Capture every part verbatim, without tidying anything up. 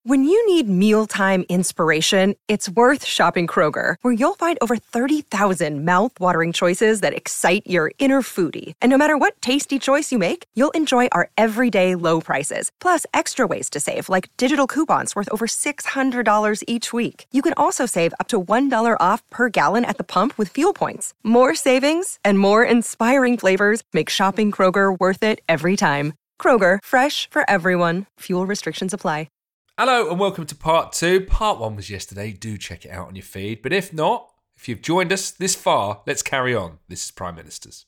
When you need mealtime inspiration, it's worth shopping Kroger, where you'll find over thirty thousand mouth-watering choices that excite your inner foodie. And no matter what tasty choice you make, you'll enjoy our everyday low prices, plus extra ways to save, like digital coupons worth over six hundred dollars each week. You can also save up to one dollar off per gallon at the pump with fuel points. More savings and more inspiring flavors make shopping Kroger worth it every time. Kroger, fresh for everyone. Fuel restrictions apply. Hello and welcome to part two. Part one was yesterday. Do check it out on your feed. But if not, if you've joined us this far, let's carry on. This is Prime Ministers.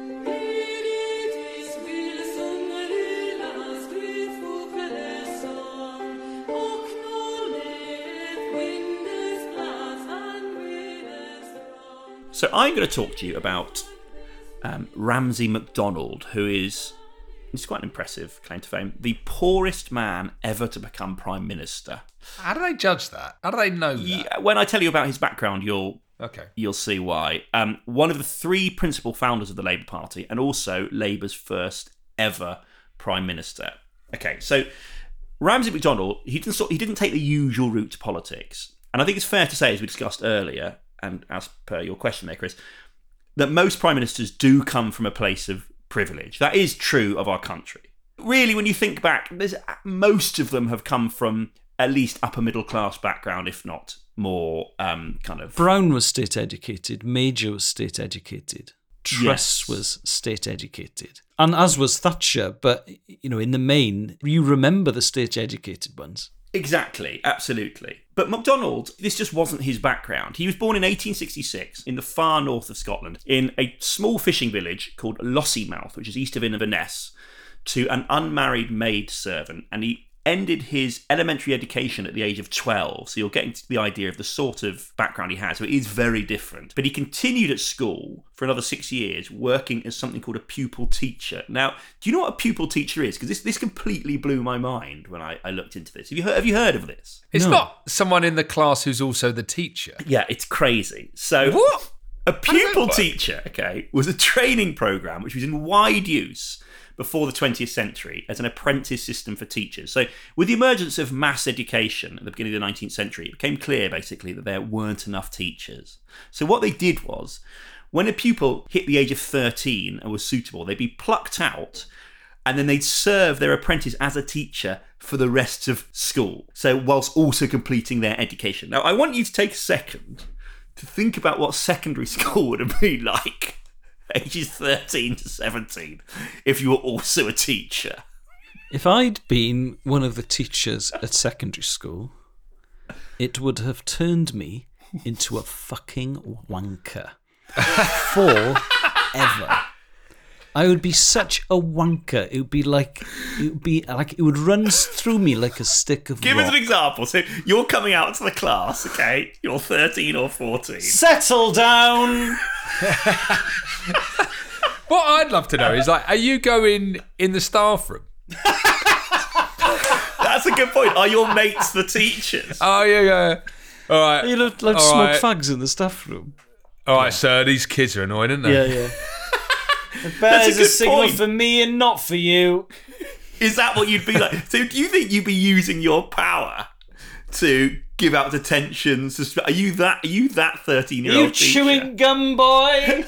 So I'm going to talk to you about um, Ramsay MacDonald, who is... It's quite an impressive claim to fame. The poorest man ever to become Prime Minister. How do they judge that? How do they know that? Yeah, when I tell you about his background, you'll okay. you'll see why. Um, one of the three principal founders of the Labour Party, and also Labour's first ever Prime Minister. Okay, so Ramsay MacDonald, he didn't sort, he didn't take the usual route to politics, and I think it's fair to say, as we discussed earlier, and as per your question there, Chris, that most Prime Ministers do come from a place of privilege. That is true of our country. Really, when you think back, there's most of them have come from at least upper middle class background, if not more um, kind of... Brown was state educated, Major was state educated, Truss Yes. was state educated, and as was Thatcher, but, you know, in the main, you remember the state educated ones. Exactly, absolutely. But MacDonald, this just wasn't his background. He was born in eighteen sixty-six in the far north of Scotland, in a small fishing village called Lossiemouth, which is east of Inverness, to an unmarried maid servant, and he ended his elementary education at the age of twelve. So you're getting to the idea of the sort of background he has. So it is very different. But he continued at school for another six years, working as something called a pupil teacher. Now, do you know what a pupil teacher is? Because this, this completely blew my mind when I, I looked into this. Have you heard, have you heard of this? It's No. not someone in the class who's also the teacher. Yeah, it's crazy. So What? a does that pupil work? teacher, okay, was a training program which was in wide use before the twentieth century as an apprentice system for teachers. So with the emergence of mass education at the beginning of the nineteenth century, it became clear basically that there weren't enough teachers. So what they did was, when a pupil hit the age of thirteen and was suitable, they'd be plucked out and then they'd serve their apprentice as a teacher for the rest of school. So whilst also completing their education. Now, I want you to take a second to think about what secondary school would have been like, ages thirteen to seventeen, if you were also a teacher. If I'd been one of the teachers at secondary school, it would have turned me into a fucking wanker. Forever. I would be such a wanker. It would be like it would be like it would run through me like a stick of Give rock. us an example. So you're coming out to the class, okay? You're thirteen or fourteen. Settle down. What I'd love to know is, like, are you going in the staff room? That's a good point. Are your mates the teachers? Oh, yeah, yeah. All right. You look like All smoke right. fags in the staff room. All right, sir, these kids are annoying, aren't they? Yeah, yeah. That's There's a a good signal point. for me and not for you. Is that what you'd be like? So do you think you'd be using your power to give out detentions? Are you that? Are you that thirteen-year-old You teacher? chewing gum boy.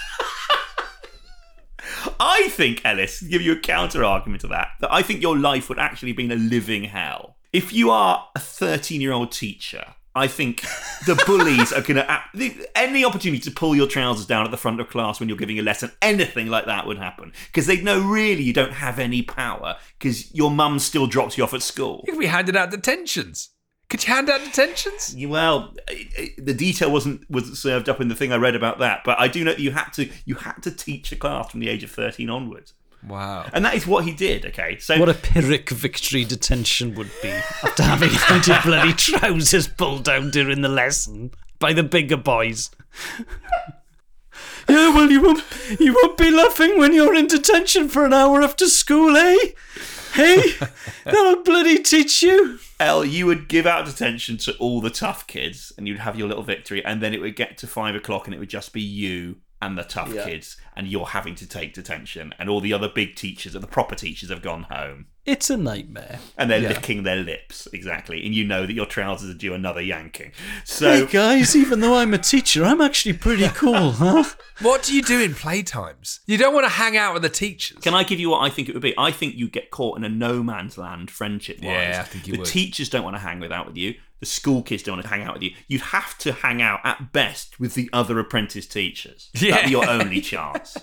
I think, Ellis, to give you a counter argument to that, that I think your life would actually have been a living hell. If you are a thirteen-year-old teacher, I think the bullies are going to... Any opportunity to pull your trousers down at the front of class when you're giving a lesson, anything like that would happen. Because they know really you don't have any power because your mum still drops you off at school. You could be handing out detentions. Could you hand out detentions? Well, it, it, the detail wasn't wasn't served up in the thing I read about that, but I do know that you had to you had to teach a class from the age of thirteen onwards. Wow. And that is what he did, okay? So What a Pyrrhic victory detention would be after having had your bloody trousers pulled down during the lesson by the bigger boys. Yeah, well, you won't, you won't be laughing when you're in detention for an hour after school, eh? Hey, that'll bloody teach you. El, you would give out detention to all the tough kids and you'd have your little victory, and then it would get to five o'clock and it would just be you and the tough Yeah. kids, and you're having to take detention, and all the other big teachers and the proper teachers have gone home. It's a nightmare. And they're Yeah. licking their lips, exactly. And you know that your trousers are due another yanking. So, Hey guys, even though I'm a teacher, I'm actually pretty cool, huh? What do you do in playtimes? You don't want to hang out with the teachers. can I give you what I think it would be? I think you get caught in a no man's land friendship-wise. Yeah, I think you the would. teachers don't want to hang with out with you. The school kids don't want to hang out with you. You'd have to hang out at best with the other apprentice teachers. That'd be Yeah. your only chance.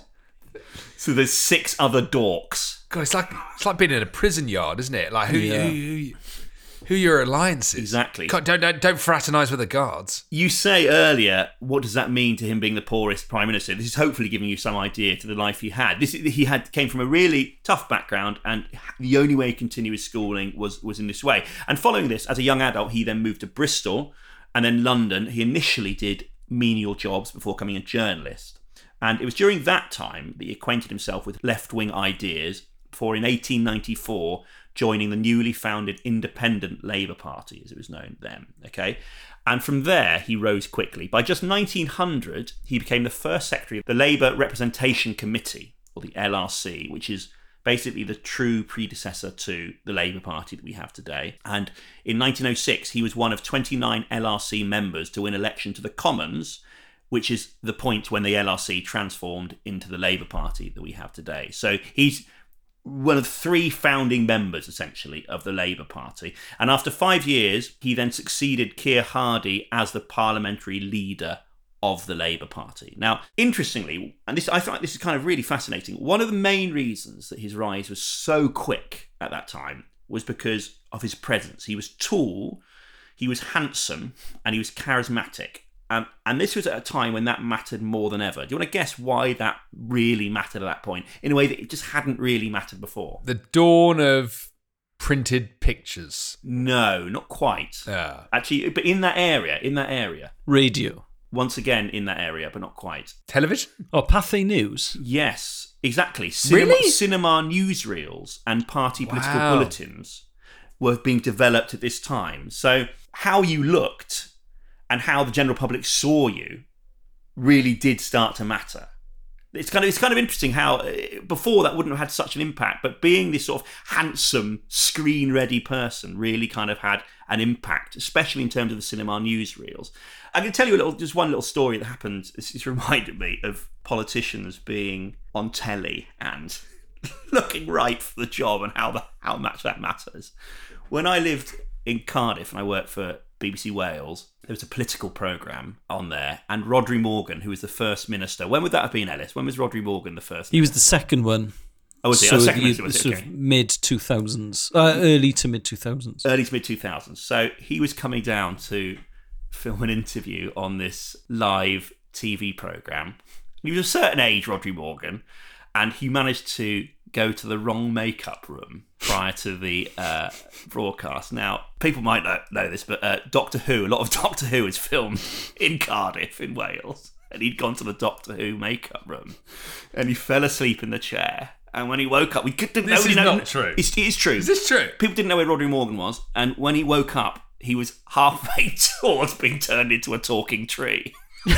So there's six other dorks. God, it's like it's like being in a prison yard, isn't it? Like who Yeah. who, who, who your alliances? Exactly. God, don't don't, don't fraternise with the guards. You say earlier, what does that mean to him being the poorest prime minister? This is hopefully giving you some idea to the life he had. This he had came from a really tough background, and the only way he continued his schooling was was in this way. And following this, as a young adult, he then moved to Bristol and then London. He initially did menial jobs before becoming a journalist, and it was during that time that he acquainted himself with left-wing ideas. Before in eighteen ninety-four joining the newly founded Independent Labour Party, as it was known then. Okay, and from there he rose quickly. By just nineteen hundred, he became the first secretary of the Labour Representation Committee, or the L R C, which is basically the true predecessor to the Labour Party that we have today. And in nineteen oh six, he was one of twenty-nine L R C members to win election to the Commons, which is the point when the L R C transformed into the Labour Party that we have today. So he's one of three founding members, essentially, of the Labour Party. And after five years, he then succeeded Keir Hardie as the parliamentary leader of the Labour Party. Now, interestingly, and this I find this is kind of really fascinating, one of the main reasons that his rise was so quick at that time was because of his presence. He was tall, he was handsome, and he was charismatic. Um, and this was at a time when that mattered more than ever. Do you want to guess why that really mattered at that point, in a way that it just hadn't really mattered before? The dawn of printed pictures. No, not quite. Yeah. Actually, but in that area, in that area. Radio. Once again, in that area, but not quite. Television? Or Pathé News. Yes, exactly. Cinema, Really? cinema newsreels and party political Wow. bulletins were being developed at this time. So how you looked and how the general public saw you really did start to matter. It's kind of it's kind of interesting how uh, before that wouldn't have had such an impact, but being this sort of handsome, screen-ready person really kind of had an impact, especially in terms of the cinema newsreels. I can tell you a little, just one little story that happened. This, this reminded me of politicians being on telly and looking right for the job and how the, how much that matters. When I lived in Cardiff and I worked for B B C Wales, there was a political programme on there, and Rhodri Morgan, who was the first minister. When would that have been, Ellis? When was Rhodri Morgan the first? He was the second one. Oh, was he? So Oh, second the- minister, was it? sort Okay. of mid two thousands, uh, early to mid two thousands. Early to mid two thousands. So he was coming down to film an interview on this live T V programme. He was a certain age, Rhodri Morgan, and he managed to go to the wrong makeup room prior to the uh, broadcast. Now, people might not know this, but uh, Doctor Who, a lot of Doctor Who is filmed in Cardiff, in Wales. And he'd gone to the Doctor Who makeup room, and he fell asleep in the chair. And when he woke up, we didn't This nobody is know. not true. It's, it is true. Is this true? People didn't know where Rhodri Morgan was, and when he woke up, he was halfway towards being turned into a talking tree.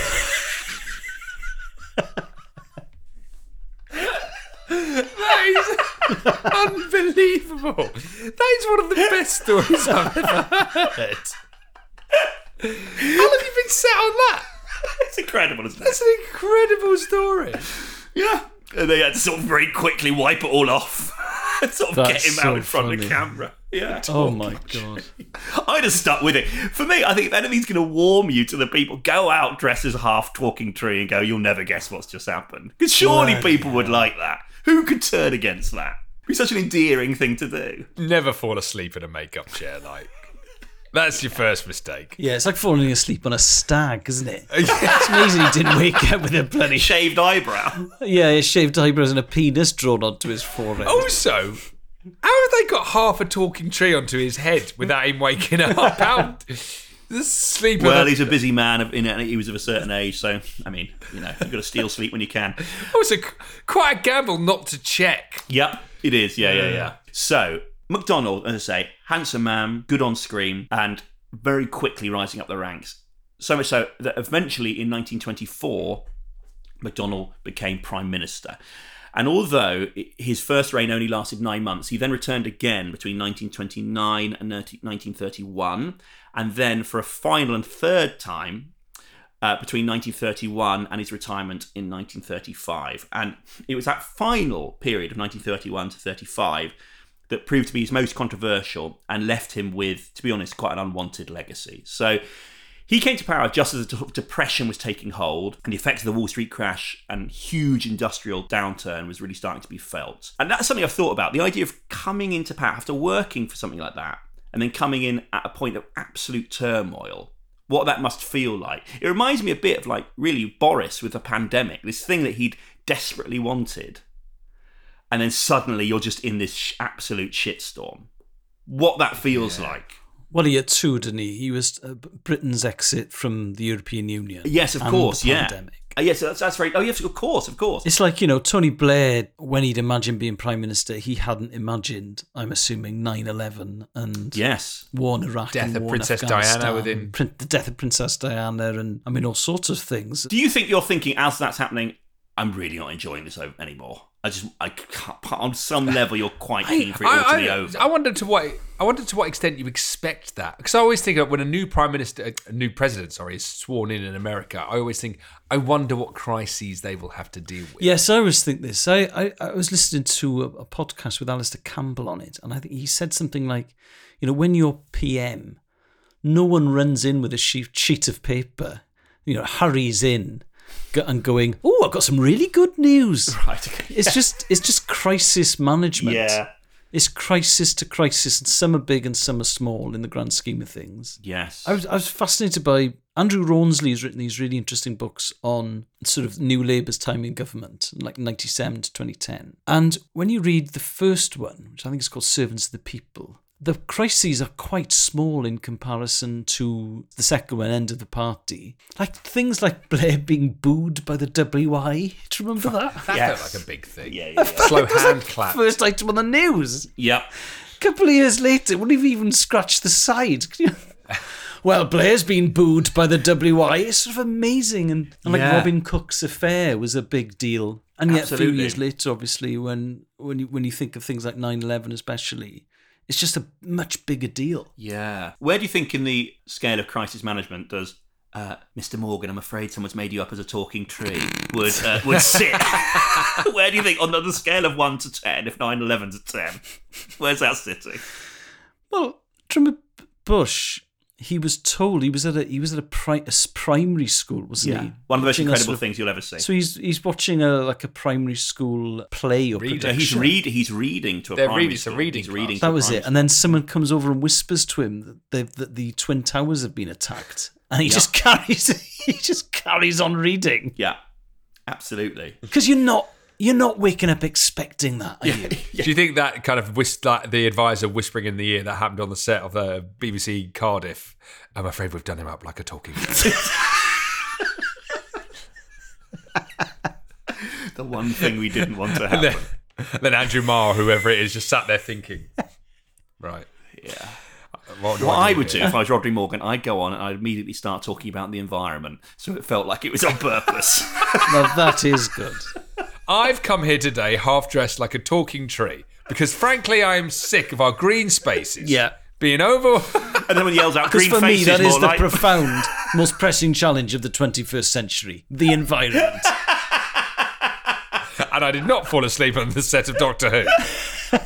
That is unbelievable. That is one of the best stories I've ever heard. How long have you been sat on that? It's incredible, isn't it? That's an incredible story. Yeah. And they had to sort of very quickly wipe it all off and sort of That's get him so out in front of the funny. camera. Yeah. Oh my god. I'd have stuck with it. For me, I think if anything's going to warm you to the people, go out dressed as a half talking tree and go, you'll never guess what's just happened. Because surely Bloody people would like that. Who could turn against that? It'd be such an endearing thing to do. Never fall asleep in a makeup chair, like. That's your first mistake. Yeah, it's like falling asleep on a stag, isn't it? It's amazing he didn't wake up with a bloody Shaved eyebrow. yeah, his shaved eyebrows and a penis drawn onto his forehead. Also, how have they got half a talking tree onto his head without him waking up? How? This sleep. Well, he's a busy man. Of, in a, he was of a certain age, so I mean, you know, you've got to steal sleep when you can. Also, quite a gamble not to check. Yep, it is. Yeah, yeah, yeah. So MacDonald, as I say, handsome man, good on screen, and very quickly rising up the ranks. So much so that eventually, in nineteen twenty-four, MacDonald became prime minister. And although his first reign only lasted nine months, he then returned again between nineteen twenty-nine and nineteen thirty-one, and then for a final and third time uh, between nineteen thirty-one and his retirement in nineteen thirty-five. And it was that final period of nineteen thirty-one to thirty-five that proved to be his most controversial and left him with, to be honest, quite an unwanted legacy. So he came to power just as the depression was taking hold and the effects of the Wall Street crash and huge industrial downturn was really starting to be felt. And that's something I've thought about, the idea of coming into power after working for something like that and then coming in at a point of absolute turmoil. What that must feel like. It reminds me a bit of like really Boris with the pandemic, this thing that he'd desperately wanted. And then suddenly you're just in this sh- absolute shitstorm. What that feels yeah. like. Well, he had two, didn't he? He was uh, Britain's exit from the European Union. Yes, of course, the yeah. Pandemic. Uh, yes, that's, that's very... Oh, yes, of course, of course. It's like, you know, Tony Blair, when he'd imagined being Prime Minister, he hadn't imagined, I'm assuming, nine eleven and yes. war in Iraq death and of war Princess in Afghanistan, Diana within... Prin- the death of Princess Diana and, I mean, all sorts of things. Do you think you're thinking, as that's happening, I'm really not enjoying this anymore? I just, I can't, on some level, you're quite keen for it all to I, be I, over. I wonder to what I wonder to what extent you expect that, because I always think of when a new prime minister, a new president, sorry, is sworn in in America. I always think, I wonder what crises they will have to deal with. Yes, I always think this. I, I, I was listening to a, a podcast with Alistair Campbell on it, and I think he said something like, you know, when you're P M, no one runs in with a sheet sheet of paper, you know, hurries in. And going, oh, I've got some really good news. Right. Okay. It's just, it's just crisis management. Yeah. It's crisis to crisis, and some are big and some are small in the grand scheme of things. Yes. I was, I was fascinated by Andrew Rawnsley has written these really interesting books on sort of New Labour's time in government, like ninety-seven to twenty ten. And when you read the first one, which I think is called Servants of the People, the crises are quite small in comparison to the second one, End of the Party. Like things like Blair being booed by the W I. Do you remember that? That yes. felt like a big thing. Yeah, yeah, yeah. Slow hand like clap. First item on the news. Yep. A couple of years later, wouldn't have even scratched the side. Well, Blair's been booed by the W I. It's sort of amazing. And, and like Yeah. Robin Cook's affair was a big deal. And yet Absolutely. a few years later, obviously, when, when, you, when you think of things like nine eleven especially, it's just a much bigger deal. Yeah. Where do you think in the scale of crisis management does uh, Mister Morgan, I'm afraid someone's made you up as a talking tree, would uh, would sit? Where do you think on the scale of one to ten, if nine eleven's a ten, where's that sitting? Well, remember Bush, he was told he was at a he was at a, pri- a primary school, wasn't he? One of the most Watching a incredible sort of- things you'll ever see. So he's he's watching a like a primary school play or Reading. So production. he's read he's reading to a They're primary reading- it's a school. reading He's class. reading to That a was primary it. And then someone comes over and whispers to him that, that the Twin Towers have been attacked, and he Yeah. just carries he just carries on reading. Yeah, absolutely. Because you're not you're not waking up expecting that, are you? Do you think that kind of whis- like the advisor whispering in the ear that happened on the set of the B B C Cardiff? I'm afraid we've done him up like a talking tree. The one thing we didn't want to And happen. then, and then Andrew Marr, whoever it is, just sat there thinking, right. Yeah. What, do What I would here? do if I was Rodney Morgan, I'd go on and I'd immediately start talking about the environment, so it felt like it was on purpose. Now that is good. I've come here today half dressed like a talking tree because, frankly, I am sick of our green spaces. Yeah. Being over. And then when he yells out Because green for me, faces, that is more the like... profound, most pressing challenge of the twenty-first century: the environment. And I did not fall asleep on the set of Doctor Who.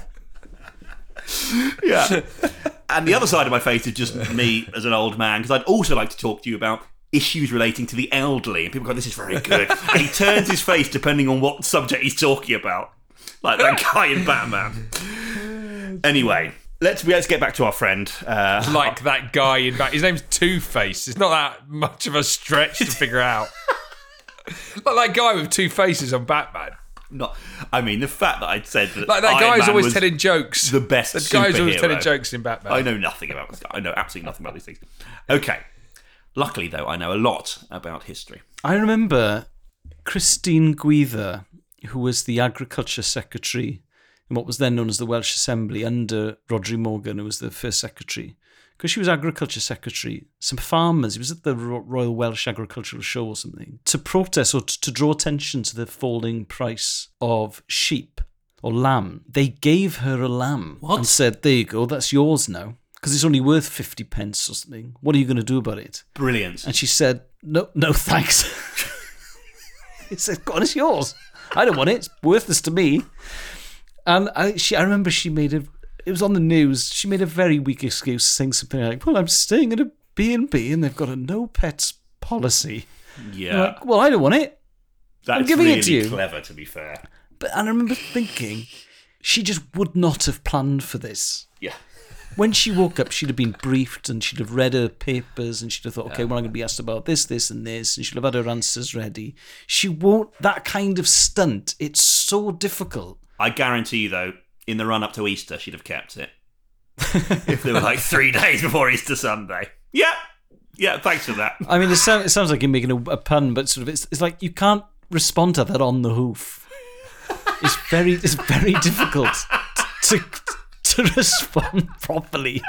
Yeah. And the other side of my face is just me as an old man, because I'd also like to talk to you about issues relating to the elderly. And people go, this is very good. And he turns his face depending on what subject he's talking about. Like that guy in Batman. Anyway, let's let's get back to our friend. Uh, Like that guy in back. His name's Two-Face. It's not that much of a stretch to figure out. Like that guy with two faces on Batman. not, I mean, the fact that I'd said that Like that Iron guy's Man always was telling jokes. the best That guy's always superhero. telling jokes in Batman. I know nothing about this guy. I know absolutely nothing about these things. Okay. Luckily, though, I know a lot about history. I remember Christine Guither, who was the Agriculture Secretary in what was then known as the Welsh Assembly under Rhodri Morgan, who was the first secretary. Because she was agriculture secretary, some farmers, he was at the Royal Welsh Agricultural Show or something, to protest or to draw attention to the falling price of sheep or lamb. They gave her a lamb What? and said, there you go, that's yours now. Because it's only worth fifty pence or something. What are you going to do about it? Brilliant. And she said, no, no thanks. He said, go on, it's yours. I don't want it. It's worthless to me. And I, she, I remember she made a, it was on the news, she made a very weak excuse, saying something like, well, I'm staying at a B and B and they've got a no pets policy. Yeah. I'm like, well, I don't want it. That's I'm giving really it to you. clever, to be fair. But and I remember thinking, she just would not have planned for this. Yeah. When she woke up, she'd have been briefed and she'd have read her papers and she'd have thought, okay, well, I'm going to be asked about this, this and this, and she'd have had her answers ready. She won't, that kind of stunt, it's so difficult. I guarantee you, though, in the run-up to Easter, she'd have kept it. If there were like three days before Easter Sunday. Yeah. Yeah, thanks for that. I mean, it, sound, it sounds like you're making a, a pun, but sort of it's, it's like you can't respond to that on the hoof. It's very, it's very difficult to... to respond properly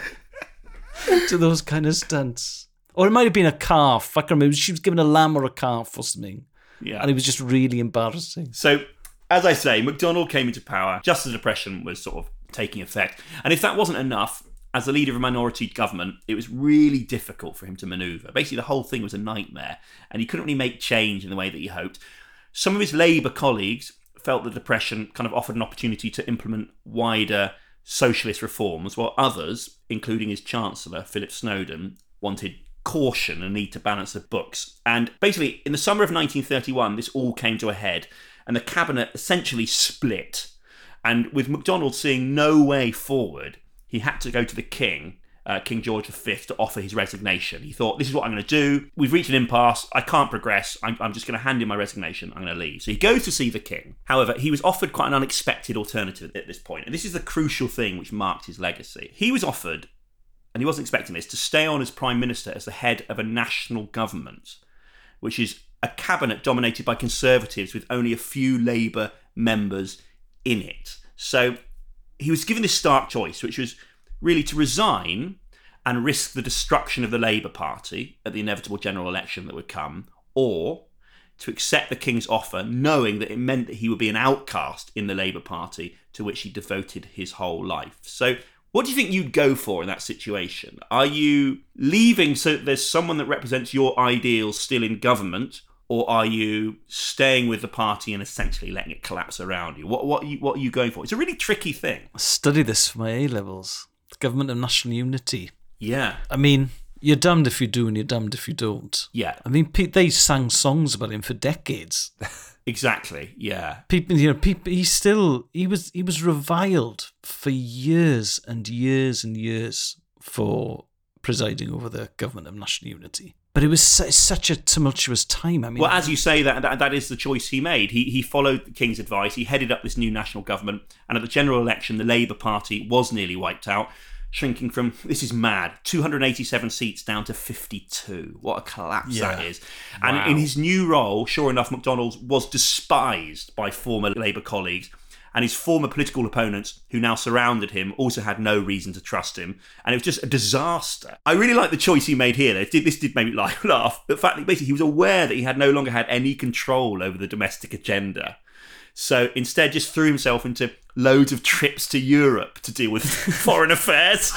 to those kind of stunts. Or it might have been a calf. I can't remember. She was given a lamb or a calf or something. Yeah. And it was just really embarrassing. So, as I say, MacDonald came into power just as depression was sort of taking effect. And if that wasn't enough, as the leader of a minority government, it was really difficult for him to manoeuvre. Basically, the whole thing was a nightmare. And he couldn't really make change in the way that he hoped. Some of his Labour colleagues felt that depression kind of offered an opportunity to implement wider socialist reforms, while others, including his Chancellor, Philip Snowdon, wanted caution and need to balance the books. And basically, in the summer of nineteen thirty-one, this all came to a head, and the cabinet essentially split. And with MacDonald seeing no way forward, he had to go to the King, uh, King George the Fifth, to offer his resignation. He thought, this is what I'm going to do. We've reached an impasse. I can't progress. I'm, I'm just going to hand in my resignation. I'm going to leave. So he goes to see the King. However, he was offered quite an unexpected alternative at this point. And this is the crucial thing which marked his legacy. He was offered, and he wasn't expecting this, to stay on as Prime Minister as the head of a national government, which is a cabinet dominated by Conservatives with only a few Labour members in it. So he was given this stark choice, which was really to resign and risk the destruction of the Labour Party at the inevitable general election that would come, or to accept the King's offer, knowing that it meant that he would be an outcast in the Labour Party to which he devoted his whole life. So what do you think you'd go for in that situation? Are you leaving so that there's someone that represents your ideals still in government, or are you staying with the party and essentially letting it collapse around you? What, what, are you, what are you going for? It's a really tricky thing. I studied this for my A-levels. The Government of National Unity. Yeah. I mean, you're damned if you do and you're damned if you don't. Yeah. I mean, pe- they sang songs about him for decades. Exactly. Yeah. People, you know, people. He still he was he was reviled for years and years and years for presiding over the Government of National Unity. But it was su- such a tumultuous time. I mean, well, as you say, that, that that is the choice he made. He he followed the King's advice. He headed up this new national government, and at the general election, the Labour Party was nearly wiped out, shrinking from, this is mad, two hundred eighty-seven seats down to fifty-two. What a collapse Yeah. that is. And Wow. in his new role, sure enough, MacDonald was despised by former Labour colleagues, and his former political opponents, who now surrounded him, also had no reason to trust him. And it was just a disaster. I really like the choice he made here. This did, this did make me laugh. But the fact that basically he was aware that he had no longer had any control over the domestic agenda. So instead just threw himself into loads of trips to Europe to deal with foreign affairs.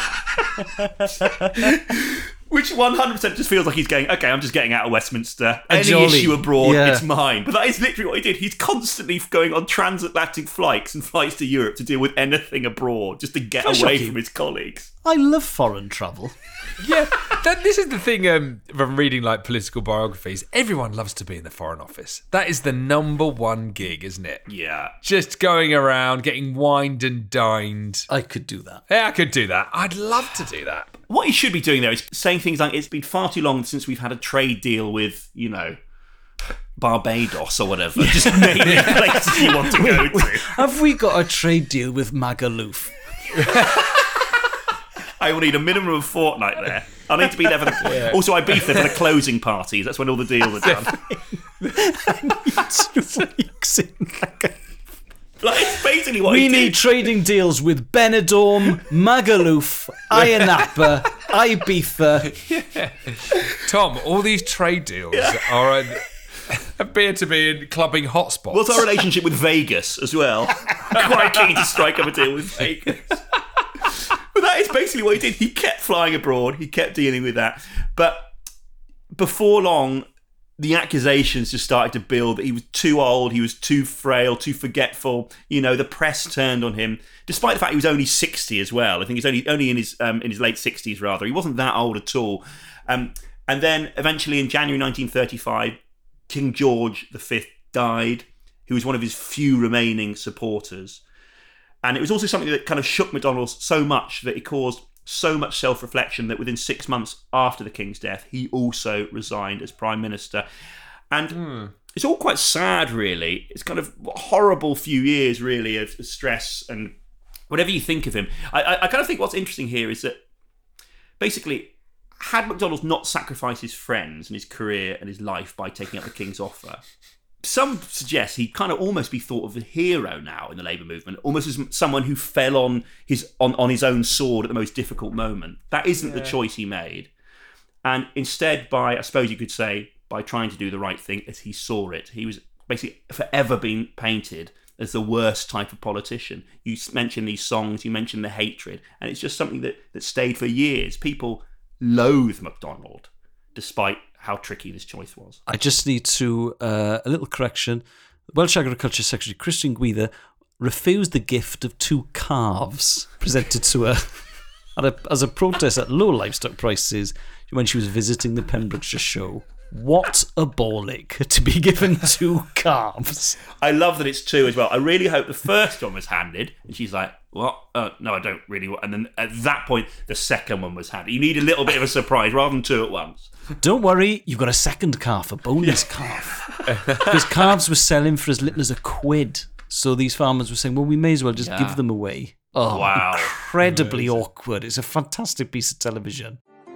Which one hundred percent just feels like he's going, okay, I'm just getting out of Westminster. A Any jolly. issue abroad, Yeah. it's mine. But that is literally what he did. He's constantly going on transatlantic flights and flights to Europe to deal with anything abroad, just to get Very away shocking. from his colleagues. I love foreign travel. Yeah, that, this is the thing um, from reading like political biographies. Everyone loves to be in the Foreign Office. That is the number one gig, isn't it? Yeah. Just going around, getting wined and dined. I could do that. Yeah, I could do that. I'd love to do that. What he should be doing there is saying things like, it's been far too long since we've had a trade deal with, you know, Barbados or whatever. Just naming places you want to go to. Have we got a trade deal with Magaluf? I will need a minimum of a fortnight there. I need to be there for the... Yeah. Also, I beef there for the closing parties. That's when all the deals are done. Two weeks in Magaluf. Like, it's basically what we he need did. trading deals with Benidorm, Magaluf, Ayia Napa, Ibiza. Tom, all these trade deals are uh, appear to be in clubbing hotspots. What's our relationship with Vegas as well? Quite keen to strike up a deal with Vegas. But that is basically what he did. He kept flying abroad. He kept dealing with that. But before long, the accusations just started to build that he was too old, he was too frail, too forgetful. You know, the press turned on him, despite the fact he was only sixty as well. I think he's only only in his um, in his late sixties, rather. He wasn't that old at all. Um, and then eventually in January nineteen thirty-five, King George the Fifth died, who was one of his few remaining supporters. And it was also something that kind of shook MacDonald so much that it caused so much self-reflection that within six months after the King's death, he also resigned as Prime Minister. And mm. it's all quite sad, really. It's kind of a horrible few years, really, of stress and whatever you think of him. I, I, I kind of think what's interesting here is that basically, had MacDonald not sacrificed his friends and his career and his life by taking up the King's offer, some suggest he'd kind of almost be thought of as a hero now in the Labour movement, almost as someone who fell on his on, on his own sword at the most difficult moment. That isn't yeah. the choice he made. And instead, by, I suppose you could say, by trying to do the right thing as he saw it, he was basically forever being painted as the worst type of politician. You mentioned these songs, you mentioned the hatred, and it's just something that, that stayed for years. People loathe MacDonald, despite how tricky this choice was. I just need to, uh, a little correction. Welsh Agriculture Secretary Christian Gwyther refused the gift of two calves presented to her at a, as a protest at low livestock prices when she was visiting the Pembrokeshire show. What a bollock to be given two calves. I love that it's two as well. I really hope the first one was handed, and she's like, what? Uh, no, I don't really want. And then at that point, the second one was handed. You need a little bit of a surprise rather than two at once. Don't worry, you've got a second calf, a bonus calf. Because calves were selling for as little as a quid. So these farmers were saying, well, we may as well just yeah. give them away. Oh, wow. Incredibly Amazing. awkward. It's a fantastic piece of television.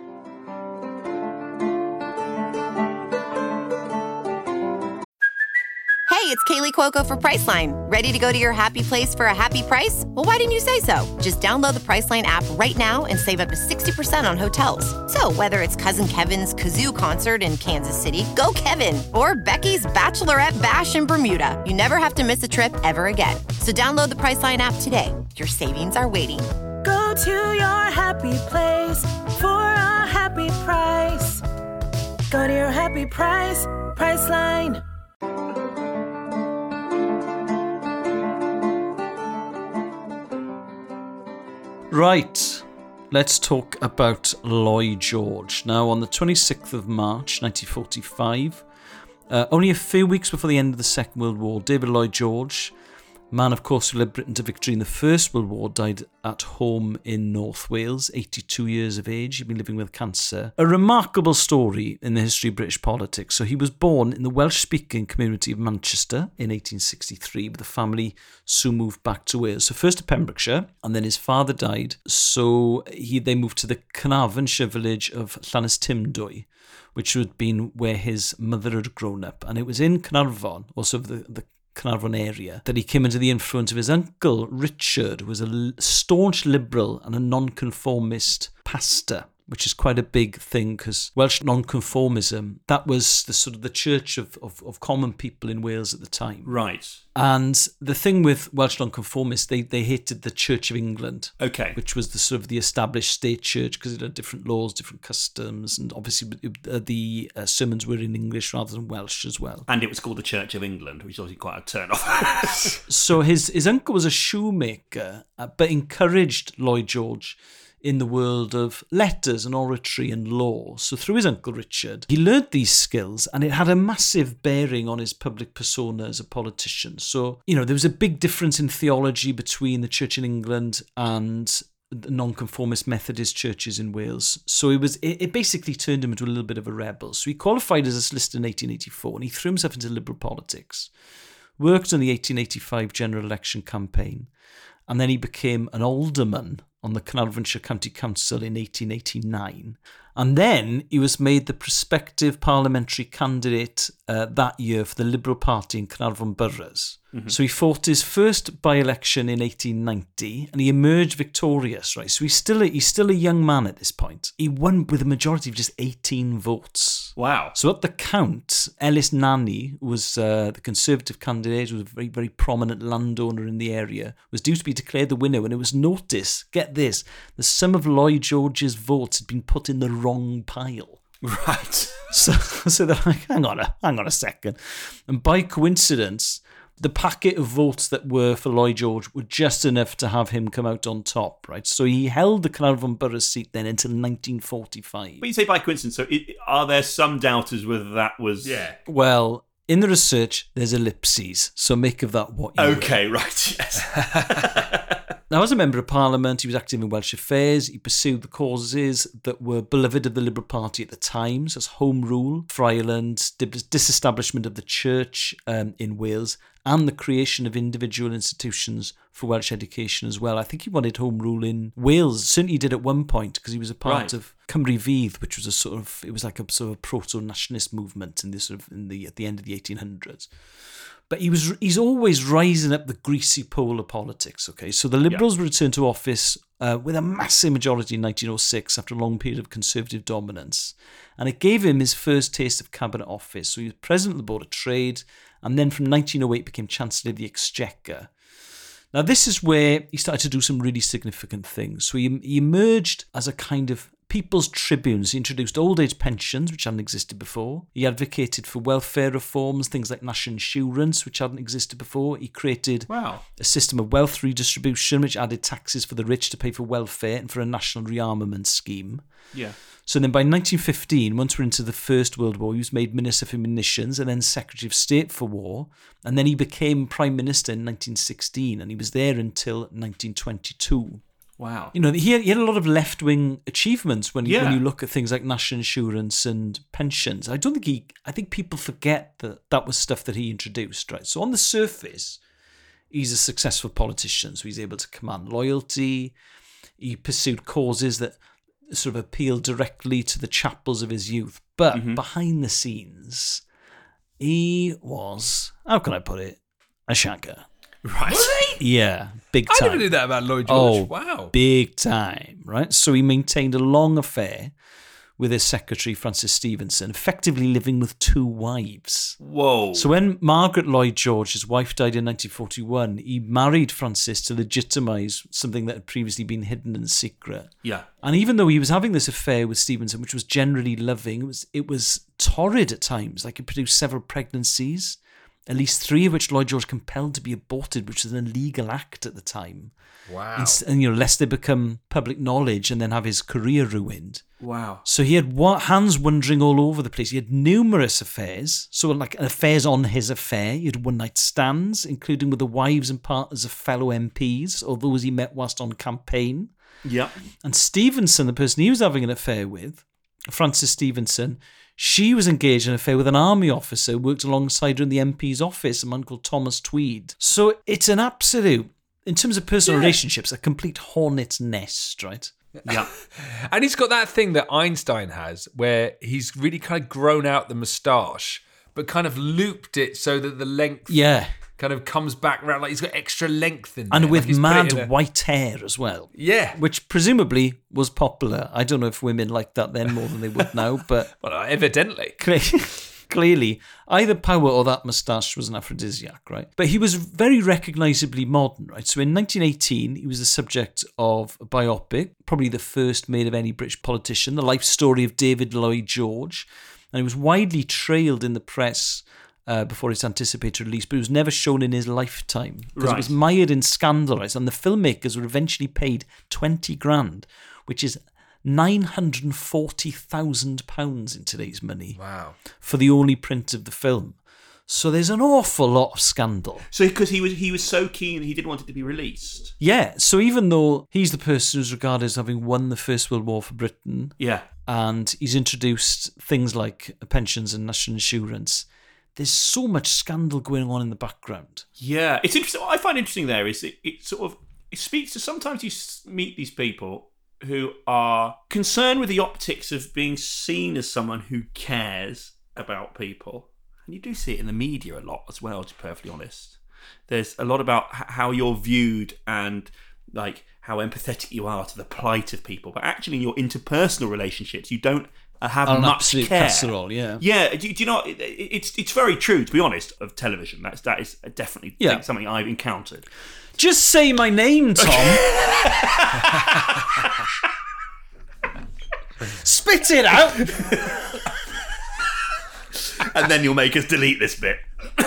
Hey, it's Kaylee Cuoco for Priceline. Ready to go to your happy place for a happy price? Well, why didn't you say so? Just download the Priceline app right now and save up to sixty percent on hotels. So whether it's Cousin Kevin's Kazoo Concert in Kansas City, go Kevin, or Becky's Bachelorette Bash in Bermuda, you never have to miss a trip ever again. So download the Priceline app today. Your savings are waiting. Go to your happy place for a happy price. Go to your happy price, Priceline. Right, let's talk about Lloyd George. Now, on the twenty-sixth of March, nineteen forty-five, uh, only a few weeks before the end of the Second World War, David Lloyd George, man, of course, who led Britain to victory in the First World War, died at home in North Wales, eighty-two years of age. He'd been living with cancer. A remarkable story in the history of British politics. So he was born in the Welsh-speaking community of Manchester in eighteen sixty-three, but the family soon moved back to Wales. So first to Pembrokeshire, and then his father died. So he they moved to the Carnarvonshire village of Llanystumdwy, which had been where his mother had grown up. And it was in Carnarvon, also the, the Carnarvon area, that he came into the influence of his uncle Richard, who was a staunch liberal and a nonconformist pastor, which is quite a big thing because Welsh nonconformism, that was the sort of the church of, of, of common people in Wales at the time. Right. And the thing with Welsh nonconformists, they, they hated the Church of England, okay, which was the sort of the established state church because it had different laws, different customs, and obviously the uh, sermons were in English rather than Welsh as well. And it was called the Church of England, which is obviously quite a turn-off. So his, his uncle was a shoemaker, uh, but encouraged Lloyd George in the world of letters and oratory and law. So through his uncle Richard, he learned these skills and it had a massive bearing on his public persona as a politician. So, you know, there was a big difference in theology between the Church in England and the nonconformist Methodist churches in Wales. So it was it, it basically turned him into a little bit of a rebel. So he qualified as a solicitor in eighteen eighty-four and he threw himself into liberal politics, worked on the eighteen eighty-five general election campaign, and then he became an alderman on the Carnarvonshire County Council in eighteen eighty-nine. And then he was made the prospective parliamentary candidate uh, that year for the Liberal Party in Carnarvon Boroughs. Mm-hmm. So he fought his first by-election in eighteen ninety and he emerged victorious, right? So he's still a, he's still a young man at this point. He won with a majority of just eighteen votes. Wow. So at the count, Ellis Nanny, who was uh, the Conservative candidate, who was a very, very prominent landowner in the area, was due to be declared the winner when it was noticed, get this, the sum of Lloyd George's votes had been put in the wrong pile. Right. So, so they're like, hang on a, hang on a second. And by coincidence, the packet of votes that were for Lloyd George were just enough to have him come out on top, right? So he held the Carnarvon Borough seat then until nineteen forty-five. But you say by coincidence, so it, are there some doubters whether that was... Yeah. Well, in the research, there's ellipses, so make of that what you Okay, will. right, yes. Now, as a Member of Parliament, he was active in Welsh affairs. He pursued the causes that were beloved of the Liberal Party at the time, such as Home Rule, Friarland, disestablishment of the church um, in Wales, and the creation of individual institutions for Welsh education as well. I think he wanted Home Rule in Wales. Certainly he did at one point, because he was a part Right. of Cymru Fydd, which was a sort of, it was like a sort of proto-nationalist movement in this sort of in the at the end of the eighteen hundreds. But he was he's always rising up the greasy pole of politics, okay? So the Liberals yeah. returned to office uh, with a massive majority in nineteen oh six after a long period of Conservative dominance. And it gave him his first taste of cabinet office. So he was President of the Board of Trade, and then from nineteen oh eight became Chancellor of the Exchequer. Now this is where he started to do some really significant things. So he, he emerged as a kind of People's Tribunes. He introduced old age pensions, which hadn't existed before. He advocated for welfare reforms, things like national insurance, which hadn't existed before. He created wow. a system of wealth redistribution, which added taxes for the rich to pay for welfare and for a national rearmament scheme. Yeah. So then by nineteen fifteen, once we're into the First World War, he was made Minister for Munitions and then Secretary of State for War. And then he became Prime Minister in nineteen sixteen, and he was there until nineteen twenty-two. Wow. You know, he had, he had a lot of left-wing achievements when, yeah. when you look at things like national insurance and pensions. I don't think he, I think people forget that that was stuff that he introduced, right? So on the surface, he's a successful politician, so he's able to command loyalty. He pursued causes that sort of appealed directly to the chapels of his youth. But mm-hmm. behind the scenes, he was, how can I put it, a shagger. Right. Yeah, big time. I never knew that about Lloyd George. Oh, wow. Big time, right? So he maintained a long affair with his secretary, Francis Stevenson, effectively living with two wives. Whoa. So when Margaret Lloyd George, his wife, died in nineteen forty-one, he married Francis to legitimise something that had previously been hidden in secret. Yeah. And even though he was having this affair with Stevenson, which was generally loving, it was, it was torrid at times. Like, it produced several pregnancies, at least three of which Lloyd George compelled to be aborted, which was an illegal act at the time. Wow. And, and you know, lest they become public knowledge and then have his career ruined. Wow. So he had wa- hands wandering all over the place. He had numerous affairs. So like affairs on his affair. He had one-night stands, including with the wives and partners of fellow M Ps, or those he met whilst on campaign. Yeah. And Stevenson, the person he was having an affair with, Francis Stevenson, she was engaged in an affair with an army officer who worked alongside her in the M P's office, a man called Thomas Tweed. So it's an absolute, in terms of personal yeah. relationships, a complete hornet's nest, right? Yeah. And he's got that thing that Einstein has, where he's really kind of grown out the moustache, but kind of looped it so that the length Yeah. kind of comes back around. Like he's got extra length in there. And like with he's put mad it in a- white hair as well. Yeah. Which presumably was popular. I don't know if women liked that then more than they would now, but Well, evidently. clearly either power or that moustache was an aphrodisiac, right? But he was very recognisably modern, right? So in nineteen eighteen, he was the subject of a biopic, probably the first made of any British politician, the life story of David Lloyd George. And he was widely trailed in the press Uh, before its anticipated release, but it was never shown in his lifetime because Right. it was mired in scandal, right? And the filmmakers were eventually paid twenty grand, which is nine hundred forty thousand pounds in today's money. Wow. For the only print of the film. So there's an awful lot of scandal. So because he was he was so keen, he didn't want it to be released. Yeah, so even though he's the person who's regarded as having won the First World War for Britain, Yeah. and he's introduced things like pensions and national insurance, there's so much scandal going on in the background. Yeah. It's interesting. What I find interesting there is it, it sort of it speaks to, sometimes you s- meet these people who are concerned with the optics of being seen as someone who cares about people. And you do see it in the media a lot as well, to be perfectly honest. There's a lot about h- how you're viewed and like how empathetic you are to the plight of people. But actually in your interpersonal relationships, you don't uh, have An much absolute care. casserole, yeah. Yeah, do, do you know, it, it's it's very true, to be honest, of television. That's, that is definitely Yeah. something I've encountered. Just say my name, Tom. Spit it out. And then you'll make us delete this bit.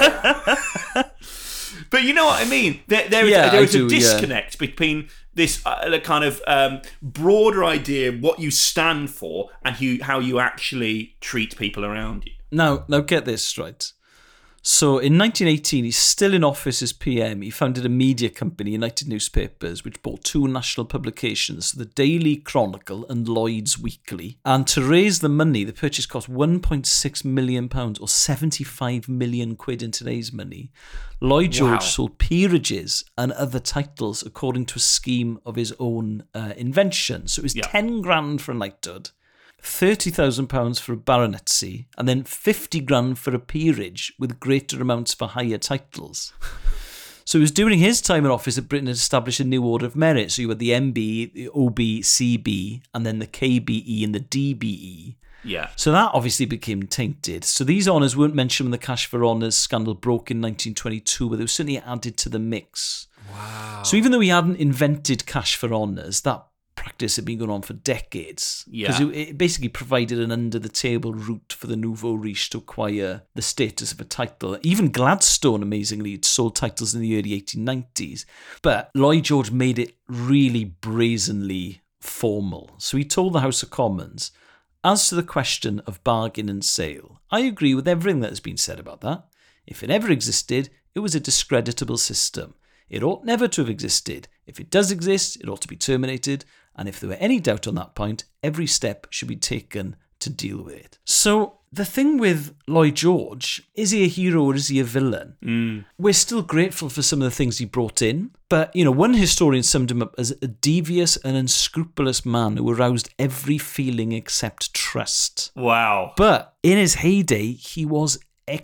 But you know what I mean? There, there is, Yeah, there I is do, a yeah. disconnect between this uh, kind of um, broader idea of what you stand for and you, how you actually treat people around you. Now, now get this right. So in nineteen eighteen, he's still in office as P M. He founded a media company, United Newspapers, which bought two national publications, the Daily Chronicle and Lloyd's Weekly. And to raise the money, the purchase cost one point six million pounds, or seventy-five million quid in today's money. Lloyd George Wow. sold peerages and other titles according to a scheme of his own uh, invention. So it was Yeah. ten grand for a knighthood, thirty thousand pounds for a baronetcy, and then fifty grand for a peerage with greater amounts for higher titles. So it was during his time in office that Britain had established a new order of merit. So you had the M B, the O B, C B, and then the K B E and the D B E. Yeah. So that obviously became tainted. So these honours weren't mentioned when the Cash for Honours scandal broke in nineteen twenty-two, but they were certainly added to the mix. Wow. So even though he hadn't invented Cash for Honours, that practice had been going on for decades. Because Yeah. it, it basically provided an under-the-table route for the nouveau riche to acquire the status of a title. Even Gladstone, amazingly, had sold titles in the early eighteen nineties. But Lloyd George made it really brazenly formal. So he told the House of Commons, as to the question of bargain and sale, I agree with everything that has been said about that. If it ever existed, it was a discreditable system. It ought never to have existed. If it does exist, it ought to be terminated. And if there were any doubt on that point, every step should be taken to deal with it. So the thing with Lloyd George, is he a hero or is he a villain? Mm. We're still grateful for some of the things he brought in. But, you know, one historian summed him up as a devious and unscrupulous man who aroused every feeling except trust. Wow. But in his heyday, he was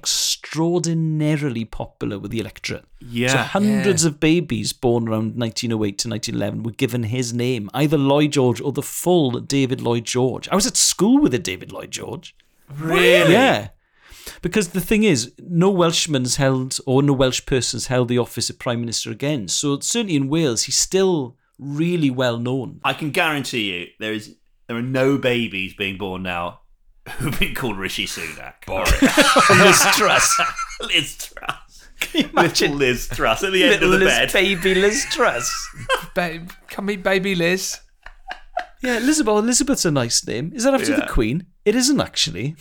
extraordinarily popular with the electorate. Yeah. So hundreds of babies born around nineteen oh eight to nineteen eleven were given his name, either Lloyd George or the full David Lloyd George. I was at school with a David Lloyd George. Really? Yeah. Because the thing is, no Welshman's held, or no Welsh person's held the office of Prime Minister again. So certainly in Wales, he's still really well known. I can guarantee you there is there are no babies being born now who've been called Rishi Sunak. Boring. Liz Truss. Liz Truss. Can you imagine? Little Liz Truss at the end Little of the Liz, bed. baby Liz Truss. Babe, come meet baby Liz. Yeah, Elizabeth. Elizabeth's a nice name. Is that after Yeah. the Queen? It isn't actually.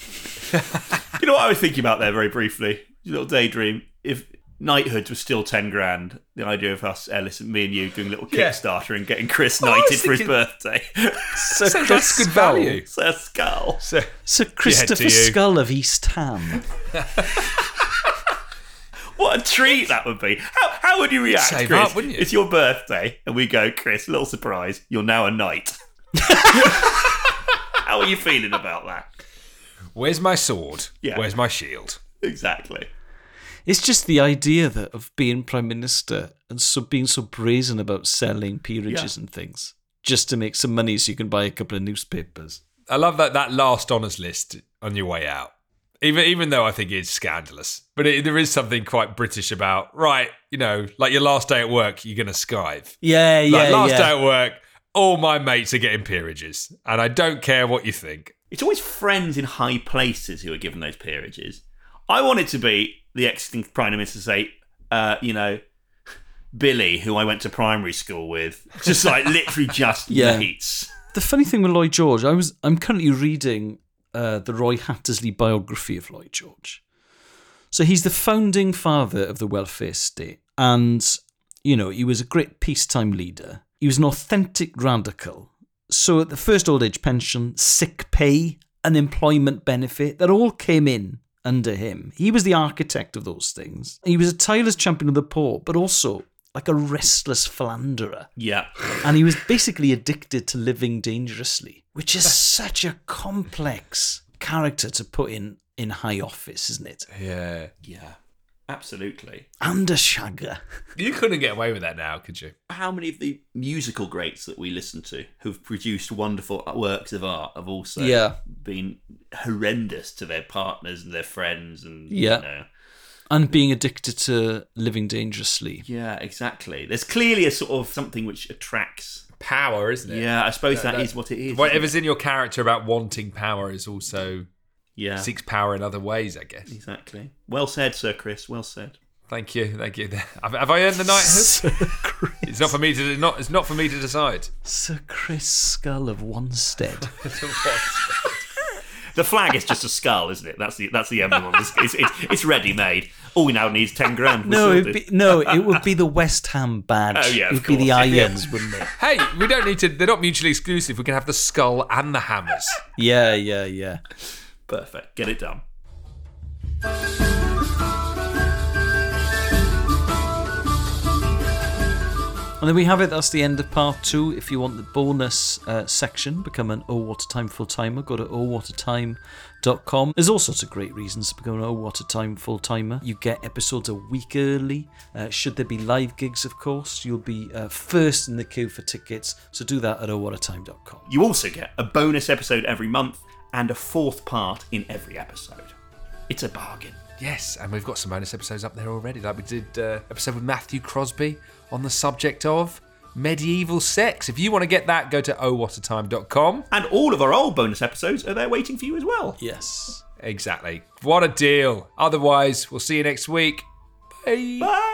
You know what I was thinking about there very briefly? A little daydream. If knighthood was still ten grand, the idea of us, Ellis, and me and you doing a little Yeah. Kickstarter and getting Chris Oh, I was knighted for his thinking- birthday. Sir So Chris that's good Skull. value. Sir Skull. So, Sir to Christopher you. Skull of East Ham. What a treat that would be. How, how would you react, Save Chris? up, wouldn't you? It's your birthday, and we go, Chris, little surprise, you're now a knight. How are you feeling about that? where's my sword? Yeah. Where's my shield? Exactly. It's just the idea that of being Prime Minister and so being so brazen about selling peerages Yeah. and things just to make some money so you can buy a couple of newspapers. I love that that last honours list on your way out. Even even though I think it's scandalous, but it, there is something quite British about, right? You know, like your last day at work, you're gonna skive. Yeah, yeah, Like last yeah. day at work, all my mates are getting peerages, and I don't care what you think. It's always friends in high places who are given those peerages. I want it to be the exiting Prime Minister say, uh, you know, Billy, who I went to primary school with, just like literally just Yeah. mates. The funny thing with Lloyd George, I was I'm currently reading uh, the Roy Hattersley biography of Lloyd George. So he's the founding father of the welfare state, and you know he was a great peacetime leader. He was an authentic radical. So the first old age pension, sick pay, unemployment benefit, that all came in under him. He was the architect of those things. He was a tireless champion of the poor, but also like a restless philanderer. Yeah. And he was basically addicted to living dangerously, which is such a complex character to put in in high office, isn't it? Yeah. Yeah. Absolutely. And a shagger. You couldn't get away with that now, could you? How many of the musical greats that we listen to who've produced wonderful works of art have also Yeah. been horrendous to their partners and their friends and, Yeah. you know. And being addicted to living dangerously. Yeah, exactly. There's clearly a sort of something which attracts. Power, isn't it? Yeah, I suppose That- that that- is what it is. Whatever's in your character about wanting power is also Yeah, seeks power in other ways, I guess. exactly. Well said, Sir Chris. Well said. Thank you, thank you. Have, have I earned the knighthood? It's not for me to not. It's not for me to decide. Sir Chris Skull of Wanstead. The flag is just a skull, isn't it? That's the that's the emblem of this. It's, it's, it's ready made. All we now need is ten grand. We're No, sorted. it'd be, no, it would be the West Ham badge. Oh, yeah, of it would be the course, yeah. irons, wouldn't it? Hey, we don't need to. They're not mutually exclusive. We can have the skull and the hammers. Yeah, yeah, yeah. Perfect. Get it done. And there we have it. That's the end of part two. If you want the bonus uh, section, become an Oh Watertime full-timer, go to oh watertime dot com. There's all sorts of great reasons to become an Oh Watertime full-timer. You get episodes a week early. Uh, should there be live gigs, of course, you'll be uh, first in the queue for tickets. So do that at oh watertime dot com. You also get a bonus episode every month and a fourth part in every episode. It's a bargain. Yes, and we've got some bonus episodes up there already. Like we did uh, episode with Matthew Crosby on the subject of medieval sex. If you want to get that, go to oh watertime dot com. And all of our old bonus episodes are there waiting for you as well. Yes. Exactly. What a deal. Otherwise, we'll see you next week. Bye. Bye.